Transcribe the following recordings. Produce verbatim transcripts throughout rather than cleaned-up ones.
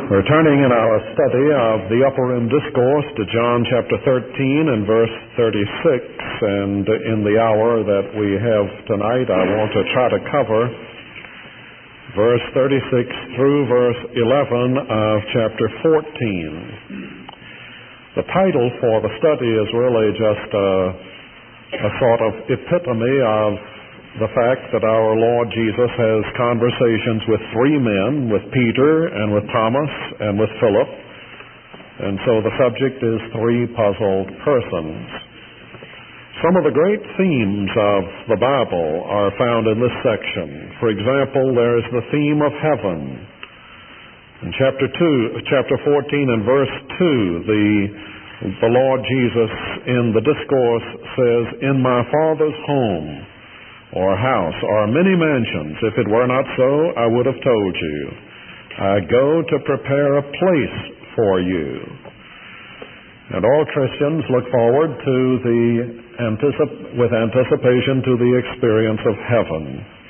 We're turning in our study of the Upper Room Discourse to John chapter thirteen and verse thirty-six, and in the hour that we have tonight, I want to try to cover verse thirty-six through verse eleven of chapter fourteen. The title for the study is really just a, a sort of epitome of the fact that our Lord Jesus has conversations with three men, with Peter and with Thomas and with Philip. And so the subject is three puzzled persons. Some of the great themes of the Bible are found in this section. For example, there is the theme of heaven. In chapter two, chapter fourteen and verse two, the, the Lord Jesus in the discourse says, "In my Father's home or house are many mansions. If it were not so, I would have told you. I go to prepare a place for you." And all Christians look forward to the anticip- with anticipation to the experience of heaven.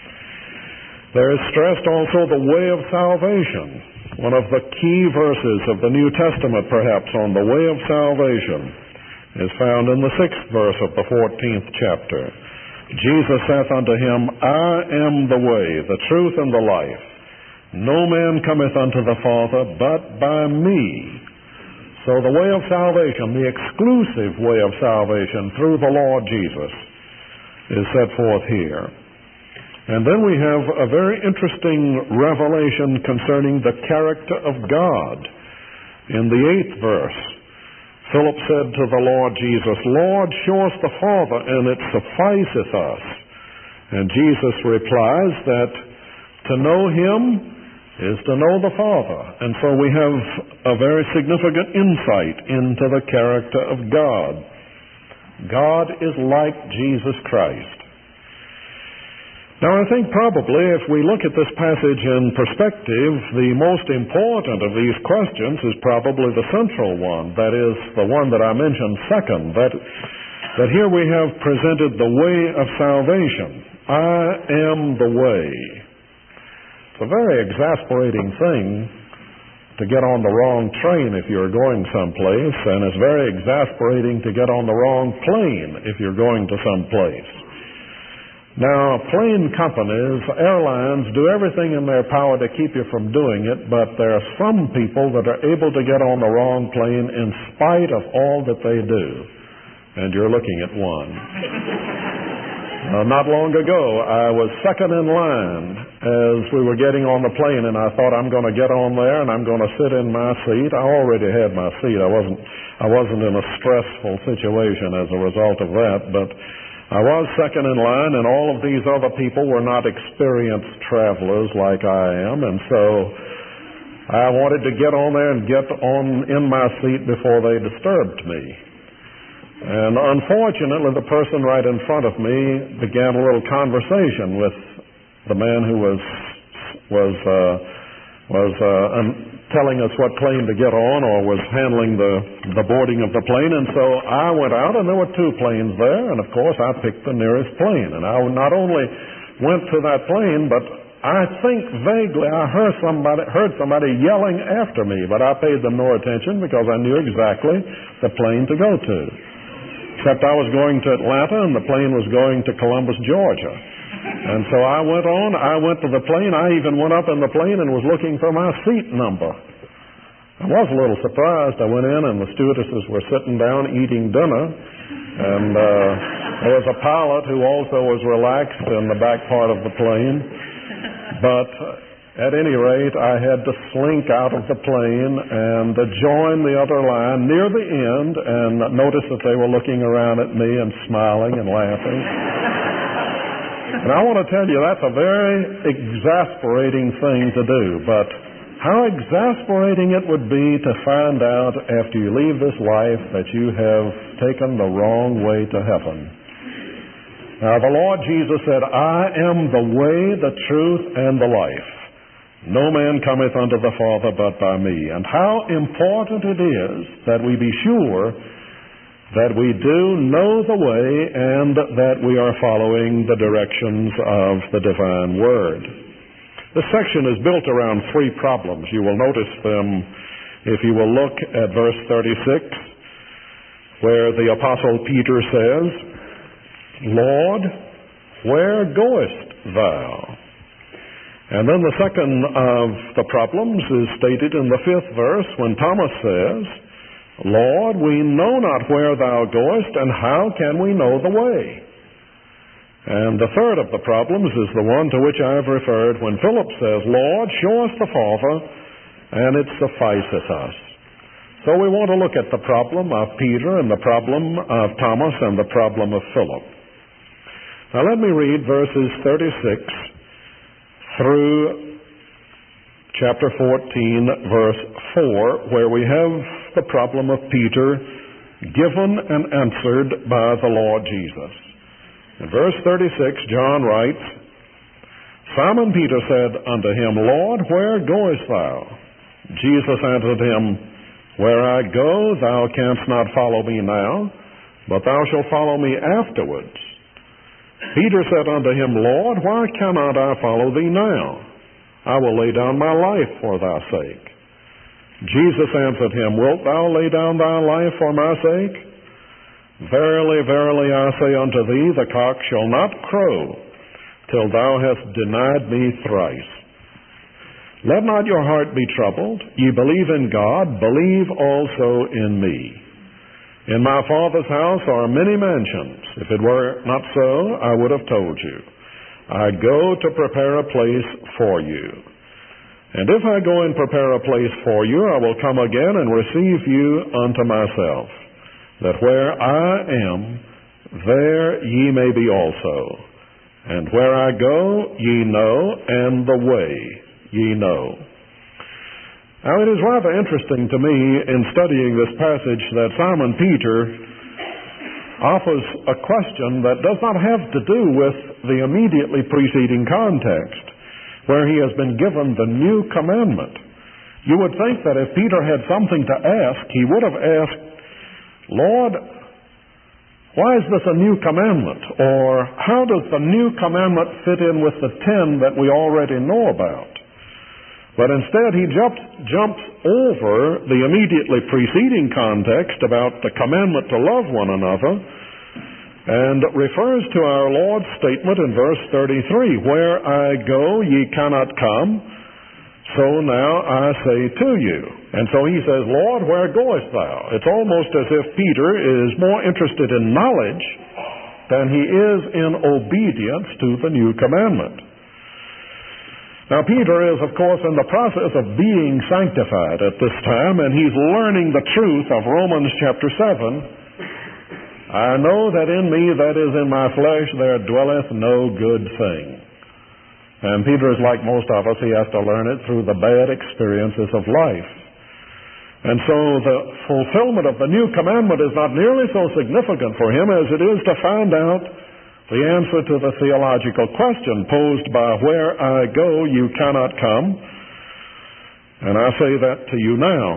There is stressed also the way of salvation. One of the key verses of the New Testament, perhaps, on the way of salvation is found in the sixth verse of the fourteenth chapter. Jesus saith unto him, "I am the way, the truth, and the life. No man cometh unto the Father but by me." So the way of salvation, the exclusive way of salvation through the Lord Jesus, is set forth here. And then we have a very interesting revelation concerning the character of God in the eighth verse. Philip said to the Lord Jesus, "Lord, show us the Father, and it sufficeth us." And Jesus replies that to know Him is to know the Father. And so we have a very significant insight into the character of God. God is like Jesus Christ. Now, I think probably if we look at this passage in perspective, the most important of these questions is probably the central one. That is the one that I mentioned second, that, that here we have presented the way of salvation. I am the way. It's a very exasperating thing to get on the wrong train if you're going someplace, and it's very exasperating to get on the wrong plane if you're going to someplace. Now, plane companies, airlines, do everything in their power to keep you from doing it, but there are some people that are able to get on the wrong plane in spite of all that they do. And you're looking at one. uh, not long ago, I was second in line as we were getting on the plane, and I thought, I'm going to get on there and I'm going to sit in my seat. I already had my seat. I wasn't, I wasn't in a stressful situation as a result of that, but I was second in line, and all of these other people were not experienced travelers like I am, and so I wanted to get on there and get on in my seat before they disturbed me. And unfortunately, the person right in front of me began a little conversation with the man who was was uh, was uh, um, telling us what plane to get on, or was handling the, the boarding of the plane. And so I went out, and there were two planes there, and of course I picked the nearest plane. And I not only went to that plane, but I think vaguely I heard somebody, heard somebody yelling after me, but I paid them no attention because I knew exactly the plane to go to. Except I was going to Atlanta, and the plane was going to Columbus, Georgia. And so I went on, I went to the plane, I even went up in the plane and was looking for my seat number. I was a little surprised. I went in and the stewardesses were sitting down eating dinner, and uh, there was a pilot who also was relaxed in the back part of the plane. But at any rate, I had to slink out of the plane and uh, join the other line near the end, and notice that they were looking around at me and smiling and laughing. And I want to tell you, that's a very exasperating thing to do, but how exasperating it would be to find out after you leave this life that you have taken the wrong way to heaven. Now, the Lord Jesus said, "I am the way, the truth, and the life. No man cometh unto the Father but by me." And how important it is that we be sure that we do know the way and that we are following the directions of the divine Word. This section is built around three problems. You will notice them if you will look at verse thirty-six, where the Apostle Peter says, Lord, where goest thou? And then the second of the problems is stated in the fifth verse when Thomas says, Lord, we know not where thou goest, and how can we know the way? And the third of the problems is the one to which I have referred when Philip says, Lord, show us the Father, and it sufficeth us. So we want to look at the problem of Peter and the problem of Thomas and the problem of Philip. Now let me read verses thirty-six through chapter fourteen, verse four, where we have the problem of Peter given and answered by the Lord Jesus. In verse thirty-six, John writes, Simon Peter said unto him, Lord, where goest thou? Jesus answered him, Where I go, thou canst not follow me now, but thou shalt follow me afterwards. Peter said unto him, Lord, why cannot I follow thee now? I will lay down my life for thy sake. Jesus answered him, Wilt thou lay down thy life for my sake? Verily, verily, I say unto thee, the cock shall not crow till thou hast denied me thrice. Let not your heart be troubled. Ye believe in God, believe also in me. In my Father's house are many mansions. If it were not so, I would have told you. I go to prepare a place for you. And if I go and prepare a place for you, I will come again and receive you unto myself, that where I am, there ye may be also. And where I go, ye know, and the way ye know. Now, it is rather interesting to me in studying this passage that Simon Peter offers a question that does not have to do with the immediately preceding context, where he has been given the new commandment. You would think that if Peter had something to ask, he would have asked, Lord, why is this a new commandment? Or how does the new commandment fit in with the ten that we already know about? But instead he jumps, jumps over the immediately preceding context about the commandment to love one another and refers to our Lord's statement in verse thirty-three, Where I go ye cannot come, so now I say to you. And so he says, Lord, where goest thou? It's almost as if Peter is more interested in knowledge than he is in obedience to the new commandment. Now, Peter is, of course, in the process of being sanctified at this time, and he's learning the truth of Romans chapter seven. I know that in me, that is in my flesh, there dwelleth no good thing. And Peter is like most of us. He has to learn it through the bad experiences of life. And so the fulfillment of the new commandment is not nearly so significant for him as it is to find out the answer to the theological question posed by where I go, you cannot come. And I say that to you now.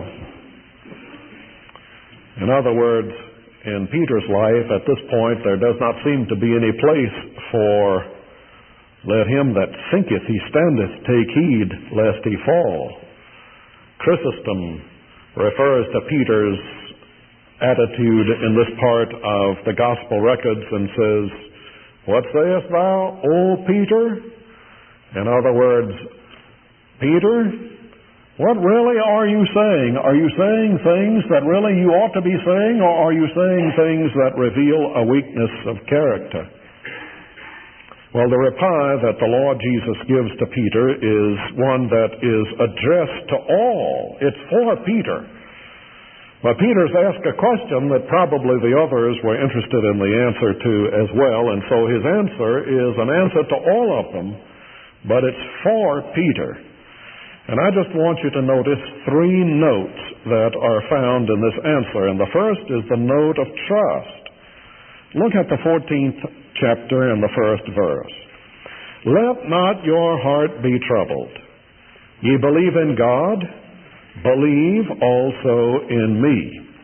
In other words, in Peter's life at this point, there does not seem to be any place for let him that thinketh he standeth take heed lest he fall. Chrysostom refers to Peter's attitude in this part of the gospel records and says, What sayest thou, O Peter? In other words, Peter, what really are you saying? Are you saying things that really you ought to be saying, or are you saying things that reveal a weakness of character? Well, the reply that the Lord Jesus gives to Peter is one that is addressed to all. It's for Peter. But Peter's asked a question that probably the others were interested in the answer to as well, and so his answer is an answer to all of them, but it's for Peter. And I just want you to notice three notes that are found in this answer, and the first is the note of trust. Look at the fourteenth chapter and the first verse. Let not your heart be troubled. Ye believe in God, believe also in me.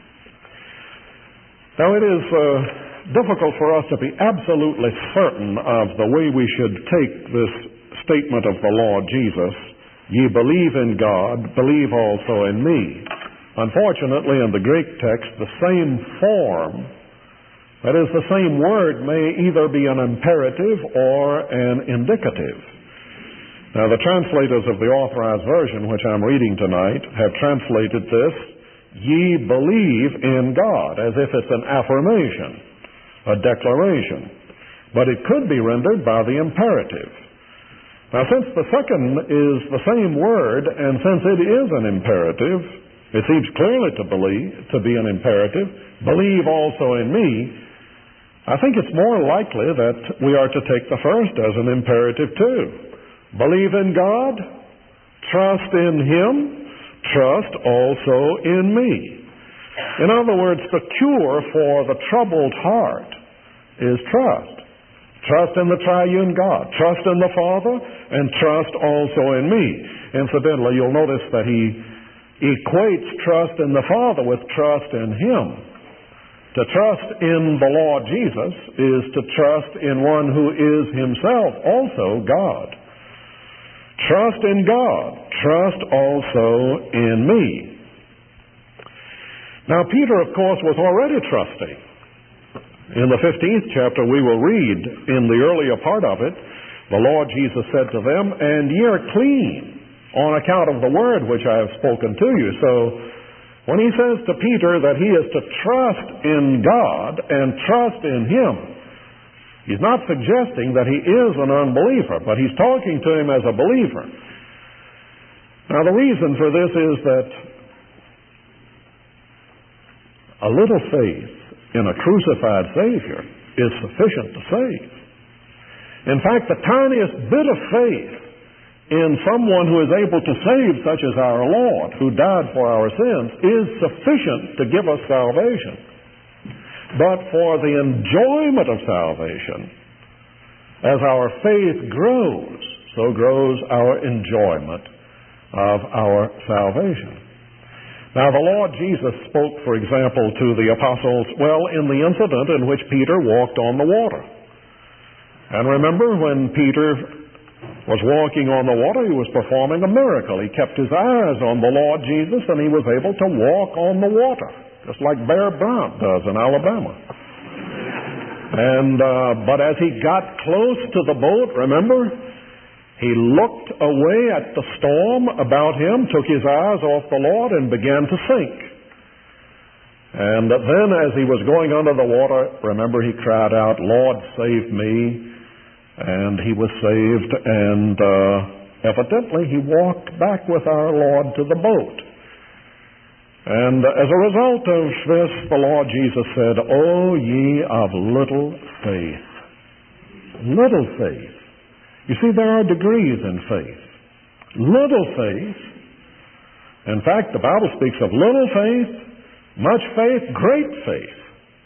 Now it is uh, difficult for us to be absolutely certain of the way we should take this statement of the Lord Jesus, "Ye believe in God, believe also in me." Unfortunately, in the Greek text, the same form, that is, the same word, may either be an imperative or an indicative. Now, the translators of the Authorized Version, which I'm reading tonight, have translated this, "Ye believe in God," as if it's an affirmation, a declaration. But it could be rendered by the imperative. Now, since the second is the same word, and since it is an imperative, it seems clearly to believe, to be an imperative, "Believe also in me," I think it's more likely that we are to take the first as an imperative too. Believe in God, trust in Him, trust also in me. In other words, the cure for the troubled heart is trust. Trust in the triune God, trust in the Father, and trust also in me. Incidentally, you'll notice that he equates trust in the Father with trust in Him. To trust in the Lord Jesus is to trust in one who is Himself also God. Trust in God, trust also in me. Now, Peter, of course, was already trusting. In the fifteenth chapter, we will read in the earlier part of it, the Lord Jesus said to them, "And ye are clean on account of the word which I have spoken to you." So, when he says to Peter that he is to trust in God and trust in Him, he's not suggesting that he is an unbeliever, but he's talking to him as a believer. Now, the reason for this is that a little faith in a crucified Savior is sufficient to save. In fact, the tiniest bit of faith in someone who is able to save, such as our Lord, who died for our sins, is sufficient to give us salvation. But for the enjoyment of salvation, as our faith grows, so grows our enjoyment of our salvation. Now, the Lord Jesus spoke, for example, to the apostles, well, in the incident in which Peter walked on the water. And remember, when Peter was walking on the water, he was performing a miracle. He kept his eyes on the Lord Jesus, and he was able to walk on the water, just like Bear Bryant does in Alabama. And uh, but as he got close to the boat, remember, he looked away at the storm about him, took his eyes off the Lord, and began to sink. And then as he was going under the water, remember, he cried out, "Lord, save me." And he was saved, and uh, evidently he walked back with our Lord to the boat. And as a result of this, the Lord Jesus said, "O ye of little faith." Little faith. You see, there are degrees in faith. Little faith. In fact, the Bible speaks of little faith, much faith, great faith.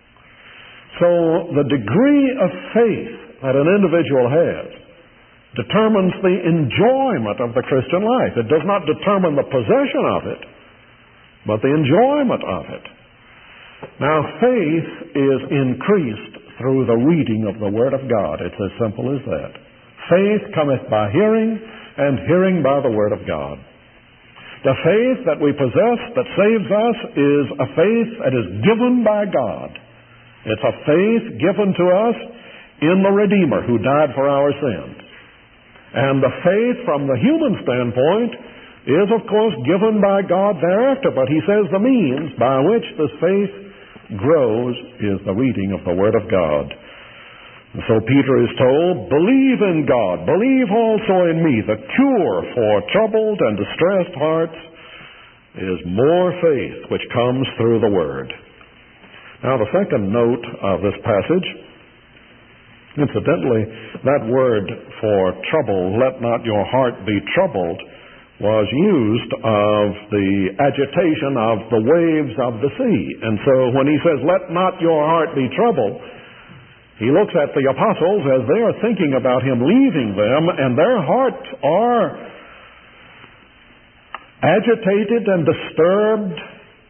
So the degree of faith that an individual has determines the enjoyment of the Christian life. It does not determine the possession of it, but the enjoyment of it. Now, faith is increased through the reading of the Word of God. It's as simple as that. Faith cometh by hearing, and hearing by the Word of God. The faith that we possess that saves us is a faith that is given by God. It's a faith given to us in the Redeemer who died for our sins. And the faith from the human standpoint is, of course, given by God thereafter. But he says the means by which this faith grows is the reading of the Word of God. And so Peter is told, "Believe in God, believe also in me." The cure for troubled and distressed hearts is more faith, which comes through the Word. Now, the second note of this passage, incidentally, that word for trouble, "let not your heart be troubled," was used of the agitation of the waves of the sea. And so when he says, "let not your heart be troubled," he looks at the apostles as they are thinking about him leaving them, and their hearts are agitated and disturbed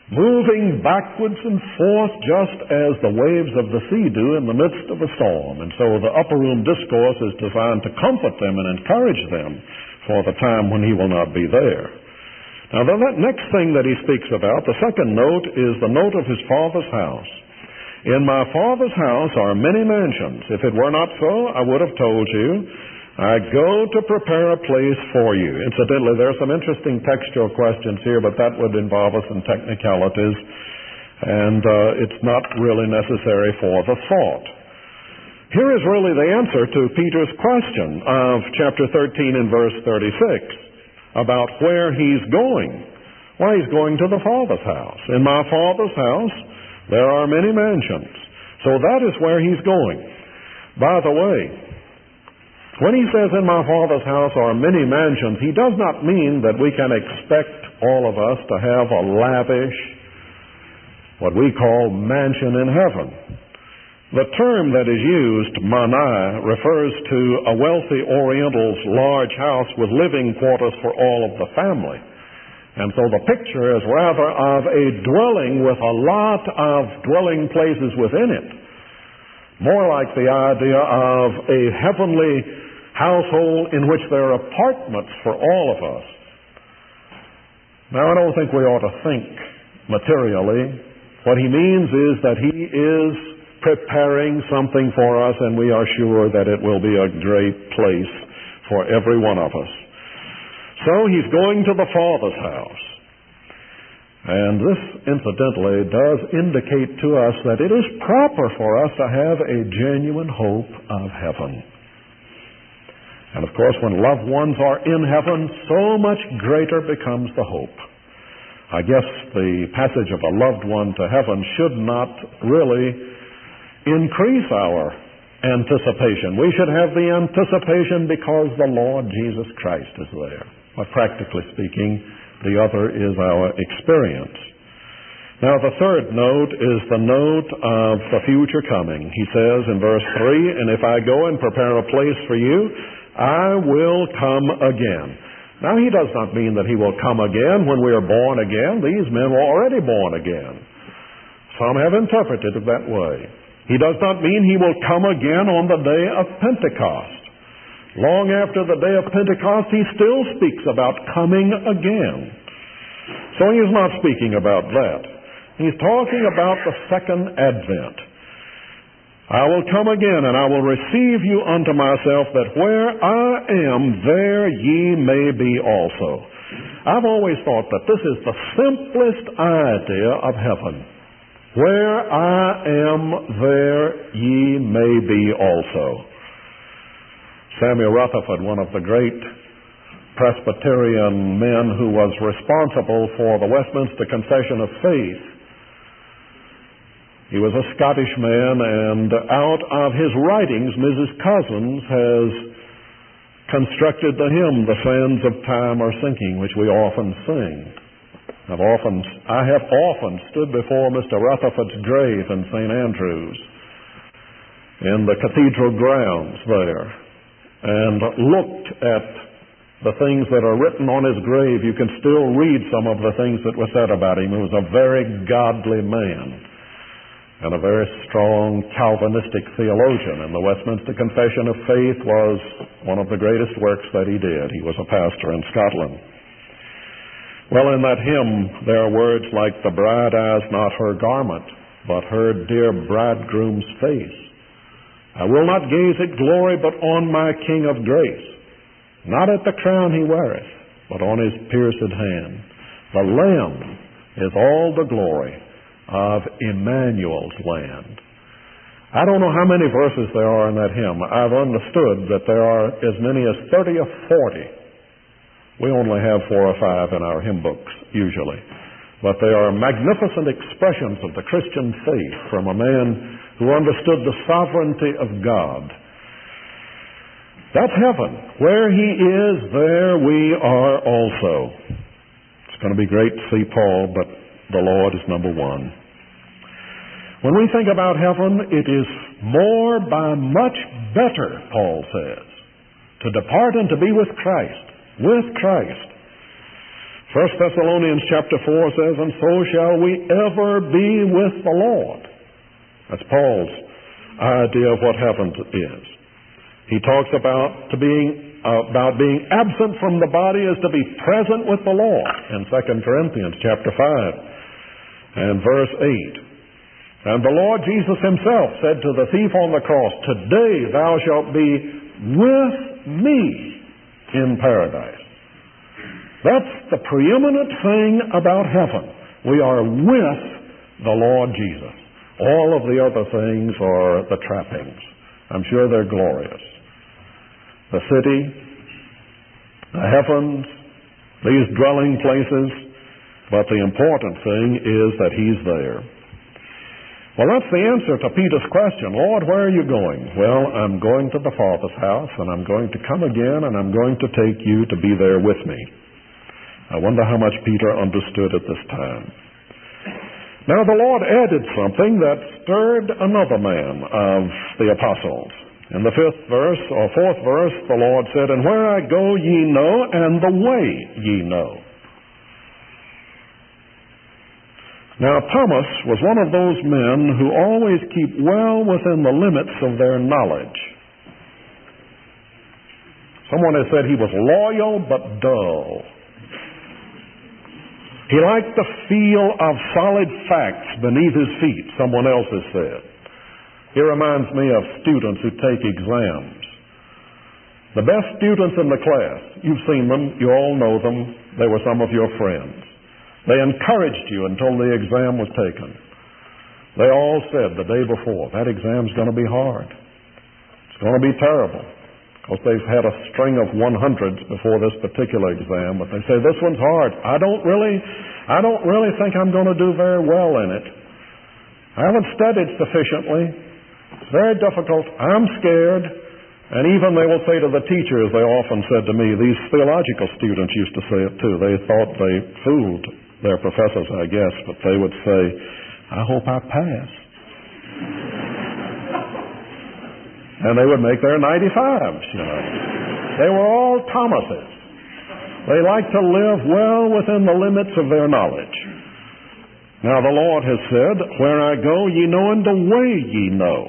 moving backwards and forth just as the waves of the sea do in the midst of a storm. And so the upper room discourse is designed to comfort them and encourage them for the time when he will not be there. Now, the next thing that he speaks about, the second note, is the note of his Father's house. In my Father's house are many mansions. If it were not so, I would have told you. I go to prepare a place for you. Incidentally, there are some interesting textual questions here, but that would involve us in technicalities, and uh, it's not really necessary for the thought. Here is really the answer to Peter's question of chapter thirteen and verse thirty-six. About where he's going. Why, he's going to the Father's house. In my Father's house, there are many mansions. So that is where he's going. By the way, when he says in my Father's house are many mansions, he does not mean that we can expect all of us to have a lavish, what we call mansion in heaven. The term that is used, manai, refers to a wealthy Oriental's large house with living quarters for all of the family. And so the picture is rather of a dwelling with a lot of dwelling places within it. More like the idea of a heavenly household in which there are apartments for all of us. Now, I don't think we ought to think materially. What he means is that he is preparing something for us, and we are sure that it will be a great place for every one of us. So he's going to the Father's house. And this, incidentally, does indicate to us that it is proper for us to have a genuine hope of heaven. And of course, when loved ones are in heaven, so much greater becomes the hope. I guess the passage of a loved one to heaven should not really increase our anticipation. We should have the anticipation because the Lord Jesus Christ is there. But practically speaking, the other is our experience. Now, the third note is the note of the future coming. He says in verse three, and if I go and prepare a place for you, I will come again. Now, he does not mean that he will come again when we are born again. These men were already born again. Some have interpreted it that way. He does not mean he will come again on the day of Pentecost. Long after the day of Pentecost, he still speaks about coming again. So he is not speaking about that. He's talking about the second advent. I will come again, and I will receive you unto myself, that where I am, there ye may be also. I've always thought that this is the simplest idea of heaven. Where I am, there ye may be also. Samuel Rutherford, one of the great Presbyterian men who was responsible for the Westminster Confession of Faith, he was a Scottish man, and out of his writings, Missus Cousins has constructed the hymn, The Sands of Time Are Sinking, which we often sing. I've often, I have often stood before Mister Rutherford's grave in Saint Andrews, in the cathedral grounds there, and looked at the things that are written on his grave. You can still read some of the things that were said about him. He was a very godly man and a very strong Calvinistic theologian, and the Westminster Confession of Faith was one of the greatest works that he did. He was a pastor in Scotland. Well, in that hymn, there are words like, the bride eyes not her garment, but her dear bridegroom's face. I will not gaze at glory, but on my King of grace. Not at the crown he weareth, but on his pierced hand. The Lamb is all the glory of Emmanuel's land. I don't know how many verses there are in that hymn. I've understood that there are as many as thirty or forty. We only have four or five in our hymn books, usually. But they are magnificent expressions of the Christian faith from a man who understood the sovereignty of God. That's heaven. Where he is, there we are also. It's going to be great to see Paul, but the Lord is number one. When we think about heaven, it is more by much better, Paul says, to depart and to be with Christ. With Christ. First Thessalonians chapter four says, and so shall we ever be with the Lord. That's Paul's idea of what heaven is. He talks about to being uh, about being absent from the body is to be present with the Lord in Second Corinthians chapter five and verse eight. And the Lord Jesus himself said to the thief on the cross, today thou shalt be with me in paradise. That's the preeminent thing about heaven. We are with the Lord Jesus. All of the other things are the trappings. I'm sure they're glorious. The city, the heavens, these dwelling places, but the important thing is that he's there. Well, that's the answer to Peter's question. Lord, where are you going? Well, I'm going to the Father's house, and I'm going to come again, and I'm going to take you to be there with me. I wonder how much Peter understood at this time. Now, the Lord added something that stirred another man of the apostles. In the fifth verse, or fourth verse, the Lord said, and where I go ye know, and the way ye know. Now, Thomas was one of those men who always keep well within the limits of their knowledge. Someone has said he was loyal but dull. He liked the feel of solid facts beneath his feet, someone else has said. He reminds me of students who take exams. The best students in the class, you've seen them, you all know them, they were some of your friends. They encouraged you until the exam was taken. They all said the day before, that exam's going to be hard. It's going to be terrible. Because they've had a string of one hundreds before this particular exam, but they say, this one's hard. I don't really, I don't really think I'm going to do very well in it. I haven't studied sufficiently. It's very difficult. I'm scared. And even they will say to the teachers, they often said to me, these theological students used to say it too. They thought they fooled their professors, I guess, but they would say, I hope I pass. And they would make their ninety-fives, you know. They were all Thomases. They liked to live well within the limits of their knowledge. Now the Lord has said, where I go ye know, and the way ye know.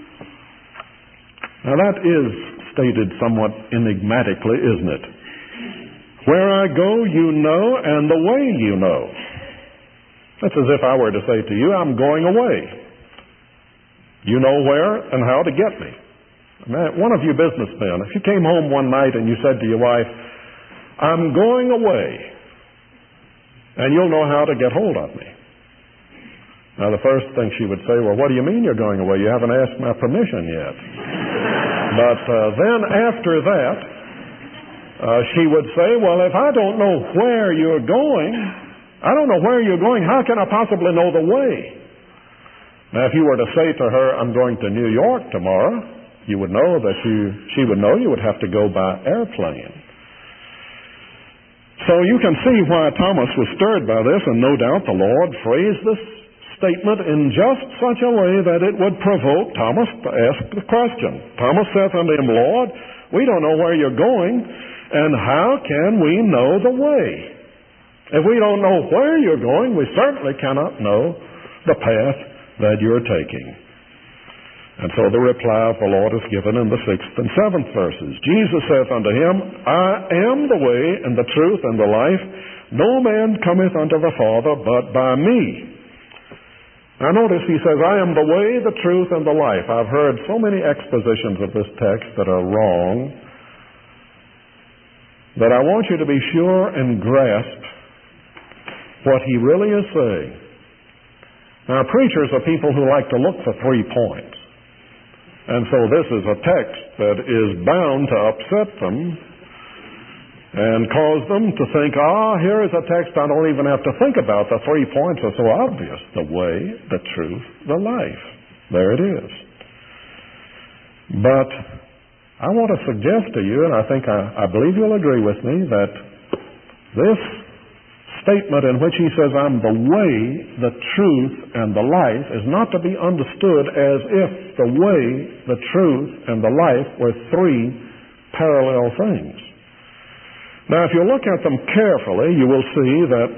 Now that is stated somewhat enigmatically, isn't it? Where I go you know, and the way you know. That's as if I were to say to you, I'm going away. You know where and how to get me. Man, one of you businessmen, if you came home one night and you said to your wife, I'm going away, and you'll know how to get hold of me. Now, the first thing she would say, well, what do you mean you're going away? You haven't asked my permission yet. But uh, then after that, uh, she would say, well, if I don't know where you're going, I don't know where you're going, how can I possibly know the way? Now, if you were to say to her, I'm going to New York tomorrow, you would know that you, she would know you would have to go by airplane. So you can see why Thomas was stirred by this, and no doubt the Lord phrased this statement in just such a way that it would provoke Thomas to ask the question. Thomas saith unto him, Lord, we don't know where you're going, and how can we know the way? If we don't know where you're going, we certainly cannot know the path that you're taking. And so the reply of the Lord is given in the sixth and seventh verses. Jesus saith unto him, I am the way and the truth and the life. No man cometh unto the Father but by me. Now notice he says, I am the way, the truth, and the life. I've heard so many expositions of this text that are wrong that I want you to be sure and grasp what he really is saying. Now preachers are people who like to look for three points. And so this is a text that is bound to upset them and cause them to think, ah, here is a text I don't even have to think about. The three points are so obvious. The way, the truth, the life. There it is. But I want to suggest to you, and I think I, I believe you'll agree with me, that this statement in which he says, I'm the way, the truth, and the life, is not to be understood as if the way, the truth, and the life were three parallel things. Now, if you look at them carefully, you will see that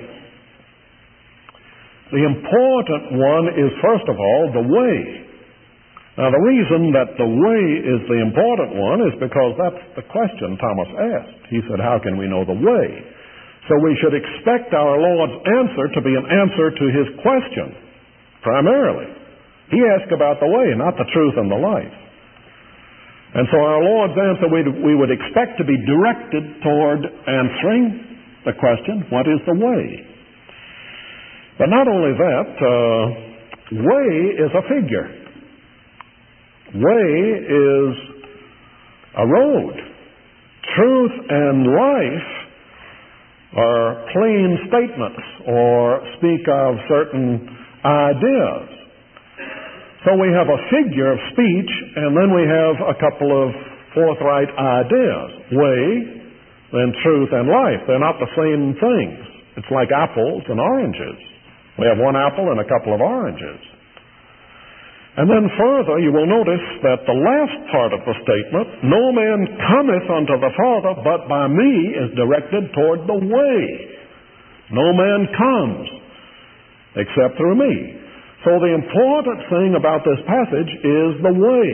the important one is, first of all, the way. Now, the reason that the way is the important one is because that's the question Thomas asked. He said, how can we know the way? So we should expect our Lord's answer to be an answer to his question, primarily. He asked about the way, not the truth and the life. And so our Lord's answer we, we would expect to be directed toward answering the question, what is the way? But not only that, uh, way is a figure. Way is a road. Truth and life are plain statements or speak of certain ideas. So we have a figure of speech, and then we have a couple of forthright ideas. Way, then truth and life. They're not the same things. It's like apples and oranges. We have one apple and a couple of oranges. And then further, you will notice that the last part of the statement, no man cometh unto the Father but by me, is directed toward the way. No man comes except through me. So the important thing about this passage is the way.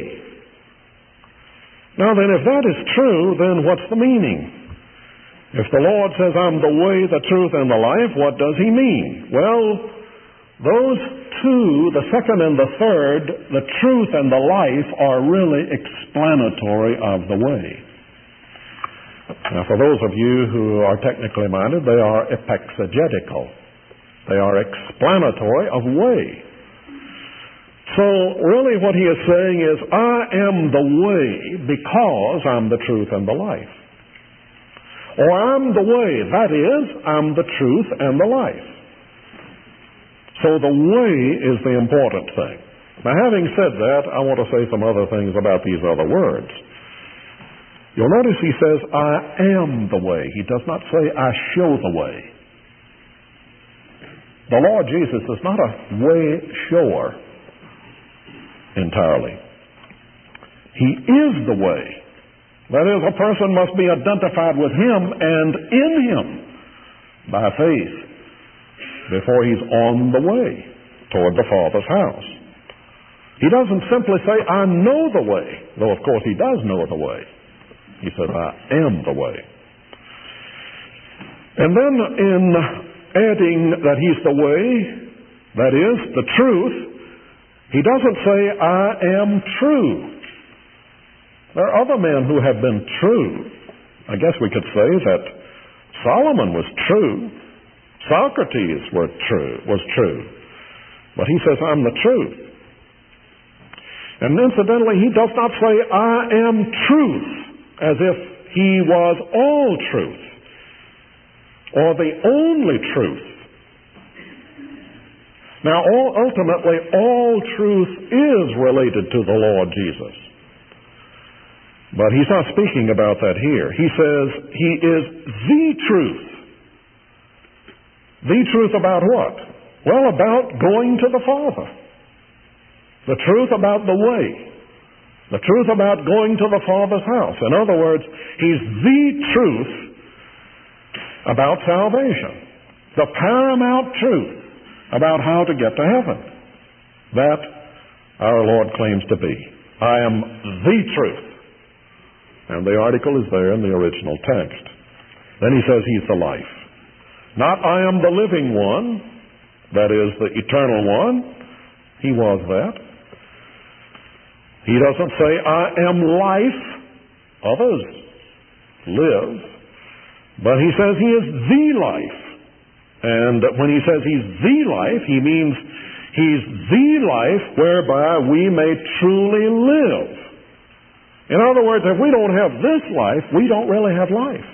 Now then, if that is true, then what's the meaning? If the Lord says, I'm the way, the truth, and the life, what does he mean? Well, those two, the second and the third, the truth and the life, are really explanatory of the way. Now, for those of you who are technically minded, they are epexegetical. They are explanatory of way. So, really what he is saying is, I am the way because I'm the truth and the life. Or I'm the way, that is, I'm the truth and the life. So the way is the important thing. Now, having said that, I want to say some other things about these other words. You'll notice he says, I am the way. He does not say, I show the way. The Lord Jesus is not a way shower entirely. He is the way. That is, a person must be identified with him and in him by faith before he's on the way toward the Father's house. He doesn't simply say, I know the way, though of course he does know the way. He says, I am the way. And then in adding that he's the way, that is, the truth, he doesn't say, I am true. There are other men who have been true. I guess we could say that Solomon was true. Socrates were true, was true. But he says, I'm the truth. And incidentally, he does not say, I am truth, as if he was all truth, or the only truth. Now, all, ultimately, all truth is related to the Lord Jesus. But he's not speaking about that here. He says he is the truth. The truth about what? Well, about going to the Father. The truth about the way. The truth about going to the Father's house. In other words, he's the truth about salvation. The paramount truth about how to get to heaven. That our Lord claims to be. I am the truth. And the article is there in the original text. Then he says he's the life. Not I am the living one, that is the eternal one. He was that. He doesn't say I am life. Others live. But he says he is the life. And when he says he's the life, he means he's the life whereby we may truly live. In other words, if we don't have this life, we don't really have life.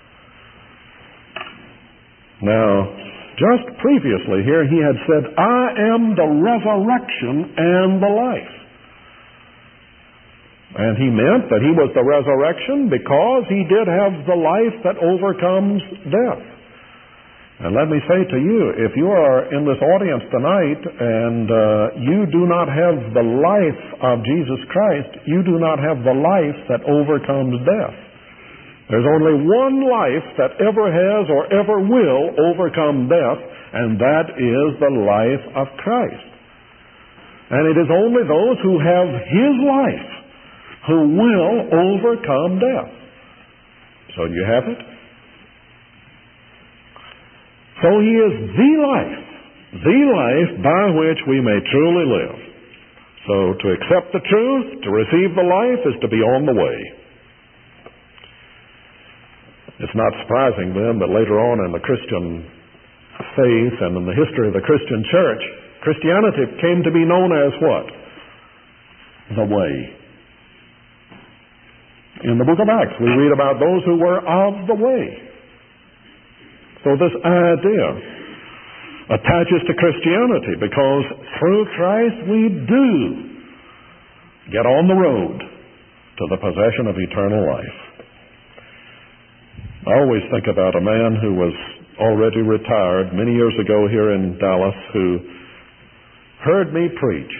Now, just previously here, he had said, I am the resurrection and the life. And he meant that he was the resurrection because he did have the life that overcomes death. And let me say to you, if you are in this audience tonight and uh, you do not have the life of Jesus Christ, you do not have the life that overcomes death. There's only one life that ever has or ever will overcome death, and that is the life of Christ. And it is only those who have His life who will overcome death. So do you have it? So He is the life, the life by which we may truly live. So to accept the truth, to receive the life, is to be on the way. It's not surprising then that later on in the Christian faith and in the history of the Christian church, Christianity came to be known as what? The way. In the book of Acts, we read about those who were of the way. So this idea attaches to Christianity because through Christ we do get on the road to the possession of eternal life. I always think about a man who was already retired many years ago here in Dallas who heard me preach.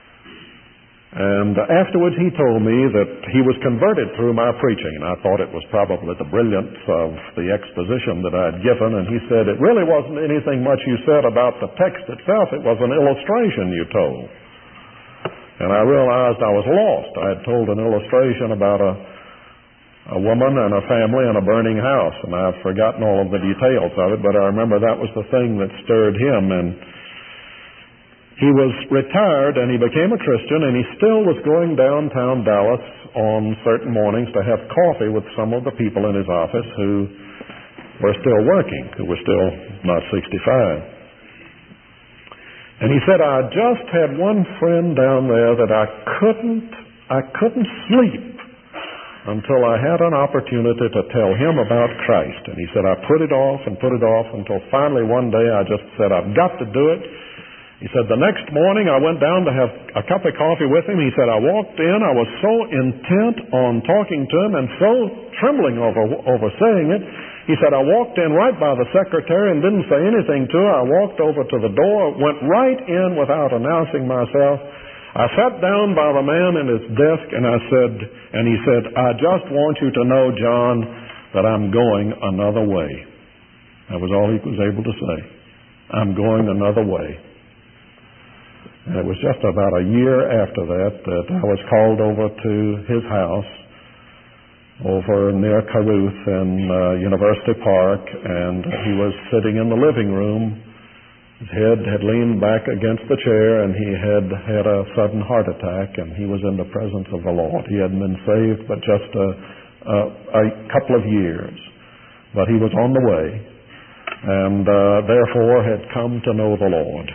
And afterwards he told me that he was converted through my preaching. And I thought it was probably the brilliance of the exposition that I had given. And he said, it really wasn't anything much you said about the text itself. It was an illustration you told. And I realized I was lost. I had told an illustration about a, a woman and a family and a burning house. And I've forgotten all of the details of it, but I remember that was the thing that stirred him. And he was retired and he became a Christian, and he still was going downtown Dallas on certain mornings to have coffee with some of the people in his office who were still working, who were still not sixty-five. And he said, I just had one friend down there that I couldn't, I couldn't sleep until I had an opportunity to tell him about Christ. And he said, I put it off and put it off until finally one day I just said, I've got to do it. He said, the next morning I went down to have a cup of coffee with him. He said, I walked in, I was so intent on talking to him and so trembling over, over saying it. He said, I walked in right by the secretary and didn't say anything to her. I walked over to the door, went right in without announcing myself. I sat down by the man in his desk and I said, and he said, I just want you to know, John, that I'm going another way. That was all he was able to say. I'm going another way. And it was just about a year after that that I was called over to his house over near Caruth in uh, University Park, and he was sitting in the living room. His head had leaned back against the chair, and he had had a sudden heart attack, and he was in the presence of the Lord. He hadn't been saved but just a, a, a couple of years, but he was on the way, and uh, therefore had come to know the Lord.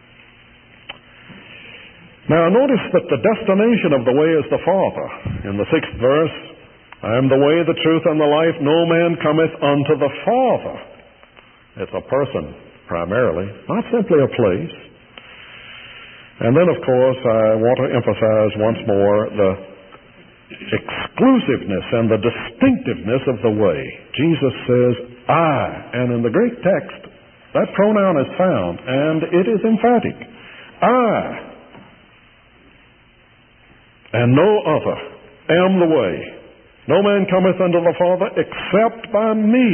Now notice that the destination of the way is the Father. In the sixth verse, I am the way, the truth, and the life. No man cometh unto the Father. It's a person, primarily, not simply a place. And then, of course, I want to emphasize once more the exclusiveness and the distinctiveness of the way. Jesus says, I, and in the Greek text, that pronoun is found, and it is emphatic. I, and no other, am the way. No man cometh unto the Father except by me.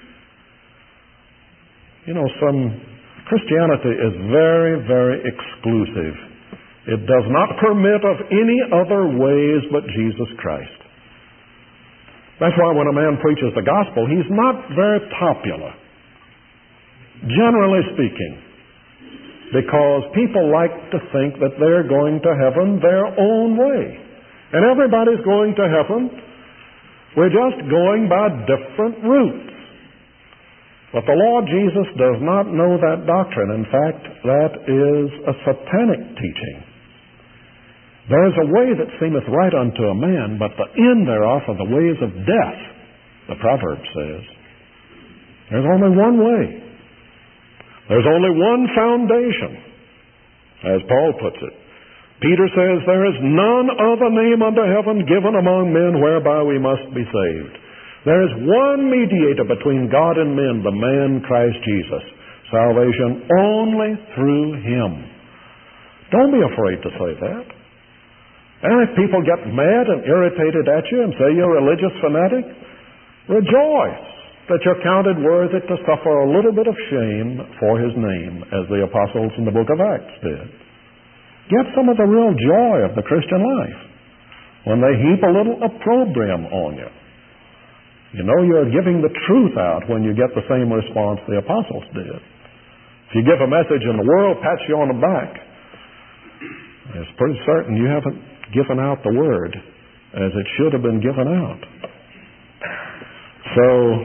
You know, some Christianity is very, very exclusive. It does not permit of any other ways but Jesus Christ. That's why when a man preaches the gospel, he's not very popular, generally speaking. Because people like to think that they're going to heaven their own way. And everybody's going to heaven. We're just going by different routes. But the Lord Jesus does not know that doctrine. In fact, that is a satanic teaching. There is a way that seemeth right unto a man, but the end thereof are the ways of death, the proverb says. There's only one way. There's only one foundation, as Paul puts it. Peter says, there is none other name under heaven given among men whereby we must be saved. There is one mediator between God and men, the man Christ Jesus. Salvation only through Him. Don't be afraid to say that. And if people get mad and irritated at you and say you're a religious fanatic, Rejoice that you're counted worthy to suffer a little bit of shame for His name, as the apostles in the book of Acts did. Get some of the real joy of the Christian life when they heap a little opprobrium on you. You know you're giving the truth out when you get the same response the apostles did. If you give a message and the world pats you on the back, it's pretty certain you haven't given out the word as it should have been given out. So,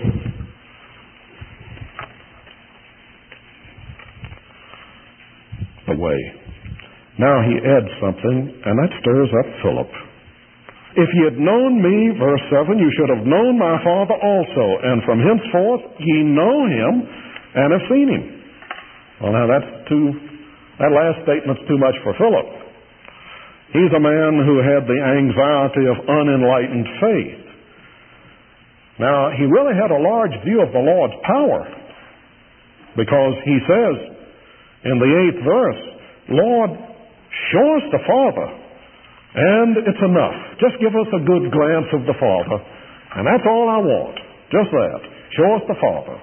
the way. Now he adds something, and that stirs up Philip. If ye had known me, verse seven, you should have known my Father also, and from henceforth ye know him and have seen him. Well, now that's too, that last statement's too much for Philip. He's a man who had the anxiety of unenlightened faith. Now, he really had a large view of the Lord's power, because he says in the eighth verse, Lord, show us the Father, and it's enough. Just give us a good glance of the Father, and that's all I want. Just that. Show us the Father.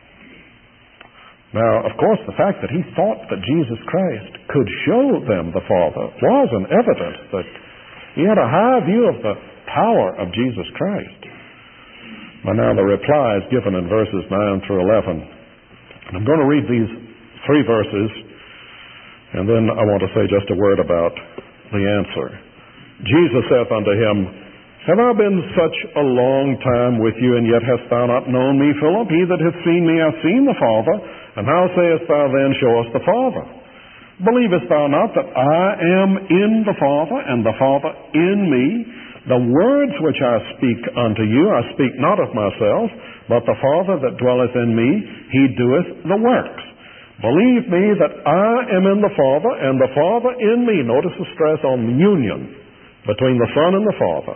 Now, of course, the fact that he thought that Jesus Christ could show them the Father was an evidence that he had a high view of the power of Jesus Christ. Well, now the reply is given in verses nine through eleven. I'm going to read these three verses, and then I want to say just a word about the answer. Jesus saith unto him, Have I been such a long time with you, and yet hast thou not known me, Philip? He that hath seen me hath seen the Father. And how sayest thou then, Show us the Father? Believest thou not that I am in the Father, and the Father in me? The words which I speak unto you, I speak not of myself, but the Father that dwelleth in me, he doeth the works. Believe me that I am in the Father, and the Father in me. Notice the stress on the union between the Son and the Father.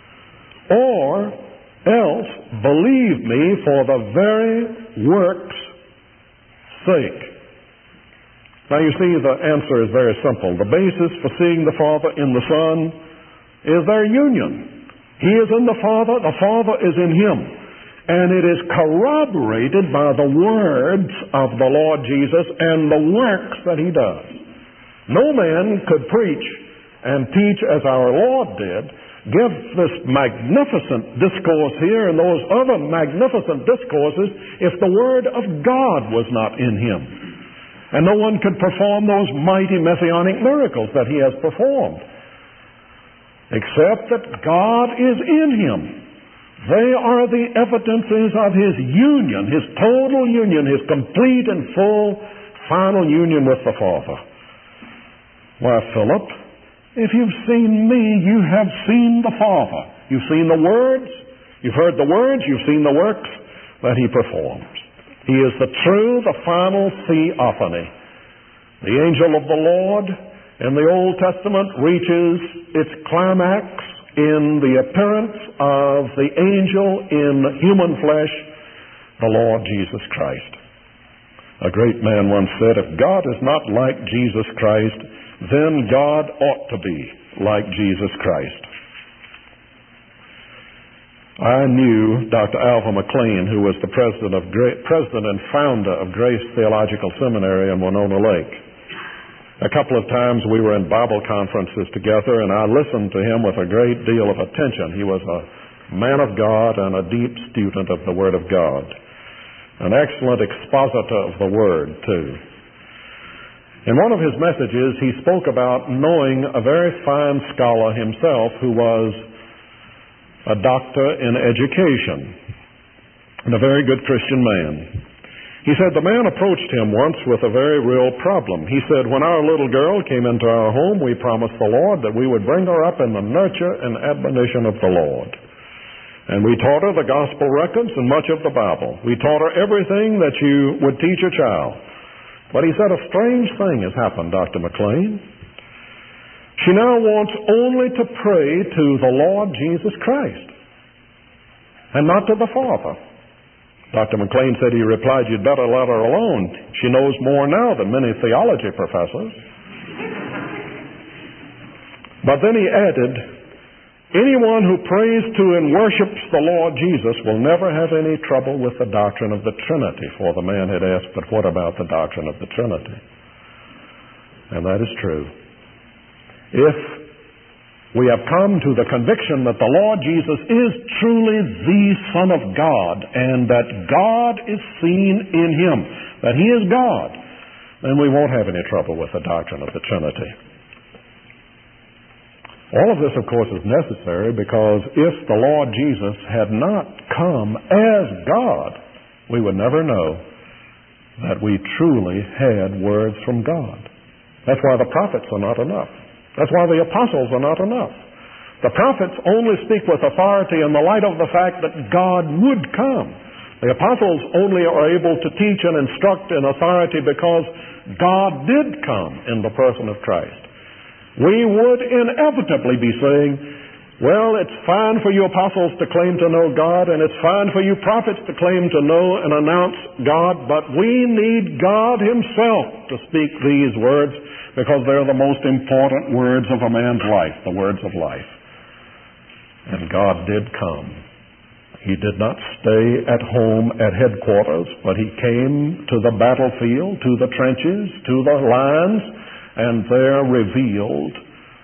Or else believe me for the very works' sake. Now you see, the answer is very simple. The basis for seeing the Father in the Son is their union. He is in the Father, the Father is in him. And it is corroborated by the words of the Lord Jesus and the works that he does. No man could preach and teach as our Lord did, give this magnificent discourse here and those other magnificent discourses if the Word of God was not in him. And no one could perform those mighty messianic miracles that he has performed, except that God is in him. They are the evidences of his union, his total union, his complete and full final union with the Father. Why, Philip, if you've seen me, you have seen the Father. You've seen the words, you've heard the words, you've seen the works that he performs. He is the true, the final theophany. The angel of the Lord in the Old Testament reaches its climax in the appearance of the angel in human flesh, the Lord Jesus Christ. A great man once said, if God is not like Jesus Christ, then God ought to be like Jesus Christ. I knew Doctor Alva McLean, who was the president of Gra- president and founder of Grace Theological Seminary in Winona Lake. A couple of times we were in Bible conferences together, and I listened to him with a great deal of attention. He was a man of God and a deep student of the Word of God. An excellent expositor of the Word, too. In one of his messages, he spoke about knowing a very fine scholar himself who was a doctor in education and a very good Christian man. He said the man approached him once with a very real problem. He said, when our little girl came into our home, we promised the Lord that we would bring her up in the nurture and admonition of the Lord. And we taught her the gospel records and much of the Bible. We taught her everything that you would teach a child. But he said a strange thing has happened, Doctor McLean. She now wants only to pray to the Lord Jesus Christ and not to the Father. Doctor McLean said, he replied, you'd better let her alone. She knows more now than many theology professors. But then he added, Anyone who prays to and worships the Lord Jesus will never have any trouble with the doctrine of the Trinity. For the man had asked, but what about the doctrine of the Trinity? And that is true. If we have come to the conviction that the Lord Jesus is truly the Son of God, and that God is seen in Him, that He is God, then we won't have any trouble with the doctrine of the Trinity. All of this, of course, is necessary because if the Lord Jesus had not come as God, we would never know that we truly had words from God. That's why the prophets are not enough. That's why the apostles are not enough. The prophets only speak with authority in the light of the fact that God would come. The apostles only are able to teach and instruct in authority because God did come in the person of Christ. We would inevitably be saying, well, it's fine for you apostles to claim to know God, and it's fine for you prophets to claim to know and announce God, but we need God Himself to speak these words because they're the most important words of a man's life, the words of life. And God did come. He did not stay at home at headquarters, but He came to the battlefield, to the trenches, to the lines, and there revealed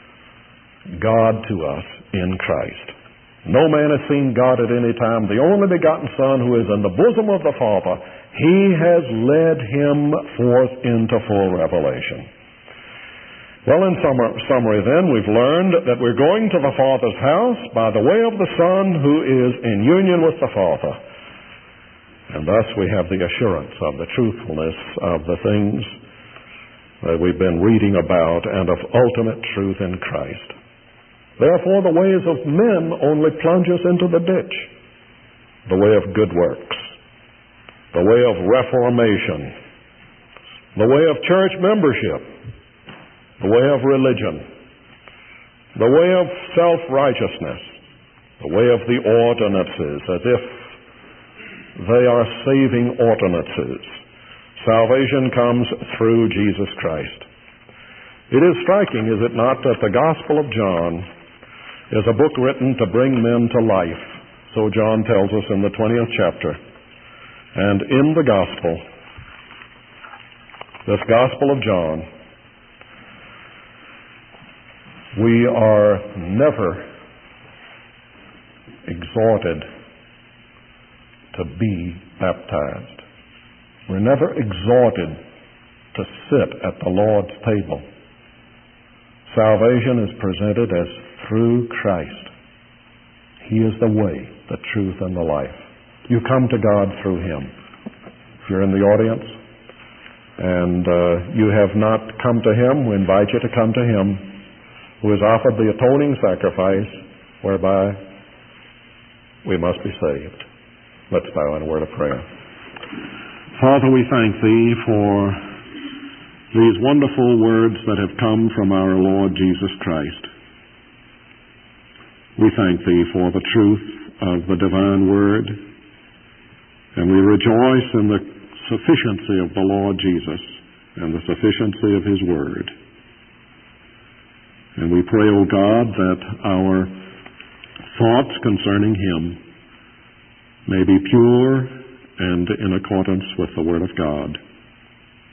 God to us in Christ. No man has seen God at any time. The only begotten Son who is in the bosom of the Father, He has led Him forth into full revelation. Well, in summary then, we've learned that we're going to the Father's house by the way of the Son who is in union with the Father. And thus we have the assurance of the truthfulness of the things that we've been reading about and of ultimate truth in Christ. Therefore, the ways of men only plunge us into the ditch. The way of good works, the way of reformation, the way of church membership, the way of religion, the way of self-righteousness, the way of the ordinances, as if they are saving ordinances. Salvation comes through Jesus Christ. It is striking, is it not, that the Gospel of John is a book written to bring men to life. So John tells us in the twentieth chapter. And in the Gospel, this Gospel of John, we are never exhorted to be baptized. We're never exhorted to sit at the Lord's table. Salvation is presented as through Christ. He is the way, the truth, and the life. You come to God through Him. If you're in the audience and uh, you have not come to Him, we invite you to come to Him who has offered the atoning sacrifice whereby we must be saved. Let's bow in a word of prayer. Father, we thank Thee for these wonderful words that have come from our Lord Jesus Christ. We thank Thee for the truth of the divine Word, and we rejoice in the sufficiency of the Lord Jesus and the sufficiency of His Word. And we pray, O God, that our thoughts concerning Him may be pure and in accordance with the Word of God.